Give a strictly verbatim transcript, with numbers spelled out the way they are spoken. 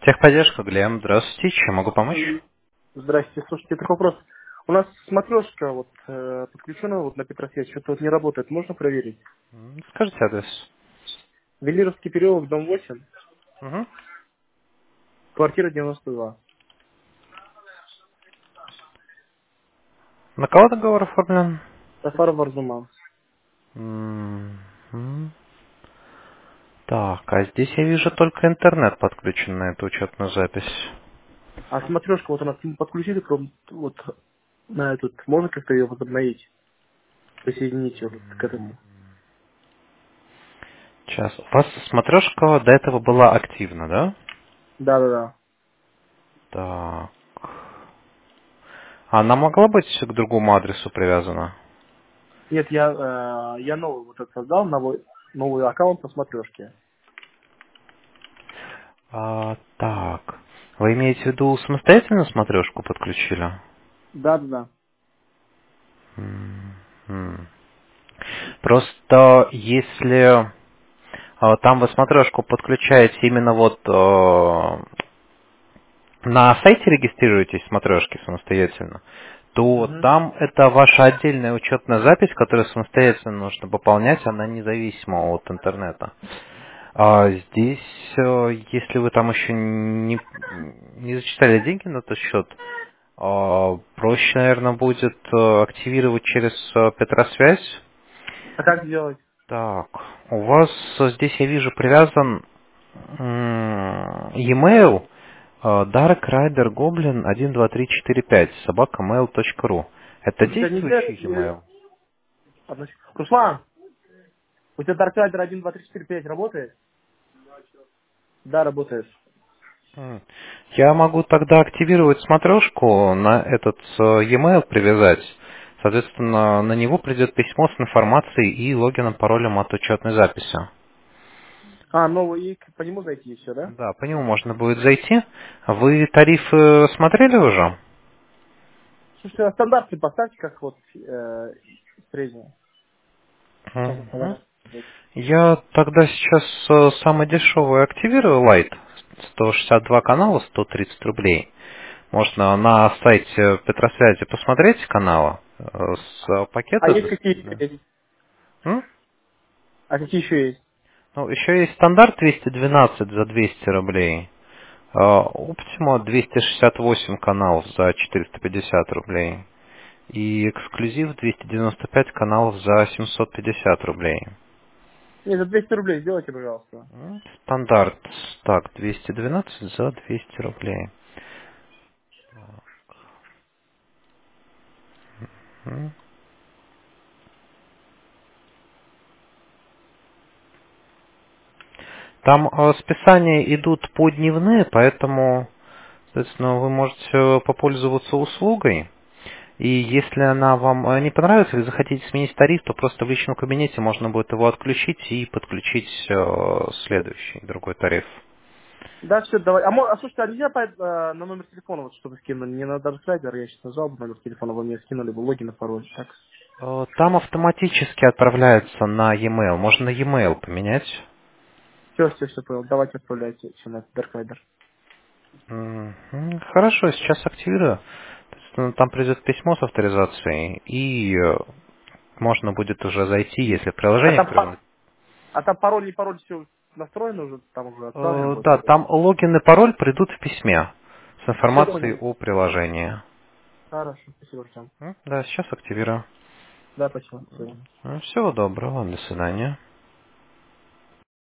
Техподдержка, Глеб. Здравствуйте. Чем могу помочь? М, Здрасте, слушайте, такой вопрос. У нас смотрешка вот э, подключена вот на Петросвет, что-то вот не работает, можно проверить? М, Скажите адрес. Велировский переулок, дом восемь, Мгм. квартира девяносто два. На кого договор оформлен? Сафар Варзуман. М, м. Так, а здесь я вижу только интернет подключен на эту учетную запись. А смотрешка вот у нас не подключили, кроме вот на этот, можно как-то ее возобновить, присоединить ее вот к этому? Сейчас. У вас смотрешка до этого была активна, да? Да-да-да. Так. Она могла быть к другому адресу привязана? Нет, я, э, я новый вот этот создал, новый, новый аккаунт на смотрешке. А, так. Вы имеете в виду самостоятельно смотрешку подключили? Да-да-да. М, м. Просто если а, там вы смотрешку подключаете именно вот э, на сайте регистрируетесь в смотрешке самостоятельно, то Угу. там это ваша отдельная учетная запись, которую самостоятельно нужно пополнять, она независима от интернета. А здесь, э, если вы там еще не, не зачитали деньги на этот счет, э, проще, наверное, будет э, активировать через э, Петросвязь. А как сделать? Так, у вас э, здесь я вижу привязан м, e-mail э, dark rider goblin один два три четыре пять собака mail точка ру. Это Слушайте, а нельзя... действующий э, e-mail? одну секунду. Руслан! У тебя Dark Rider один, два, три, четыре, пять работает? Да, работает. М. Я могу тогда активировать смотрешку, на этот э, e-mail привязать. Соответственно, на него придет письмо с информацией и логином, паролем от учетной записи. А, новый и по нему зайти и все, да? Да, по нему можно будет зайти. Вы тарифы смотрели уже? Слушайте, а стандарты поставьте, как вот э, средние. Сейчас я Мгм. стандарт. Я тогда сейчас э, самый дешевый активирую Lite. сто шестьдесят два канала, сто тридцать рублей. Можно на сайте Петросвязи посмотреть каналы э, с э, А пакета. есть д- какие да. еще есть? М? А какие еще есть? Ну, еще есть стандарт двести двенадцать за двести рублей. э, Optima двести шестьдесят восемь каналов за четыреста пятьдесят рублей. И эксклюзив двести девяносто пять каналов за семьсот пятьдесят рублей. Не, за двести рублей сделайте, пожалуйста. М, Стандарт. Так, двести двенадцать за двести рублей. М. Там э, списания идут по дневные, поэтому, соответственно, вы можете э, попользоваться услугой. И если она вам э, не понравится, или захотите сменить тариф, то просто в личном кабинете можно будет его отключить и подключить э, следующий, другой тариф. Да, все, давай. А, мо- а слушайте, а нельзя по- э, на номер телефона, вот чтобы скинули? Не на Dark Rider, я сейчас назвал бы номер телефона, вы мне скинули бы логин и пароль. Так. Э, Там автоматически отправляется на e-mail. Можно на e-mail поменять. Все, все, все, понял. Давайте отправляйте все на Dark Rider. Мгм. Хорошо, сейчас активирую. То есть, ну, там придет письмо с авторизацией, и э, можно будет уже зайти, если А приложение, там, которое па- вы... а там пароль и пароль все настроено уже, там уже отправлено Э, будет. Да, там логин и пароль придут в письме с Все информацией понял. о приложении. Хорошо, спасибо, Артем. М, Да, сейчас активирую. Да, спасибо. Всё. М, Всего доброго, до свидания.